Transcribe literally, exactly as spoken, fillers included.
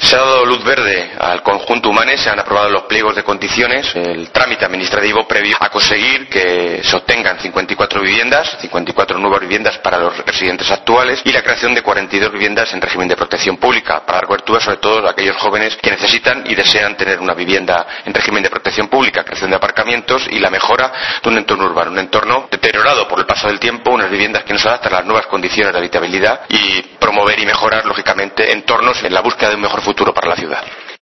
Se ha dado luz verde al conjunto Humanes, se han aprobado los pliegos de condiciones, el trámite administrativo previo a conseguir que se obtengan cincuenta y cuatro viviendas, cincuenta y cuatro nuevas viviendas para los residentes actuales y la creación de cuarenta y dos viviendas en régimen de protección pública, para dar cobertura sobre todo a aquellos jóvenes que necesitan y desean tener una vivienda en régimen de protección pública, creación de aparcamientos y la mejora de un entorno urbano, un entorno deteriorado por el paso del tiempo, unas viviendas que no se adaptan a las nuevas condiciones de habitabilidad y promover y mejorar, lógicamente, entornos en la búsqueda de un mejor futuro para la ciudad.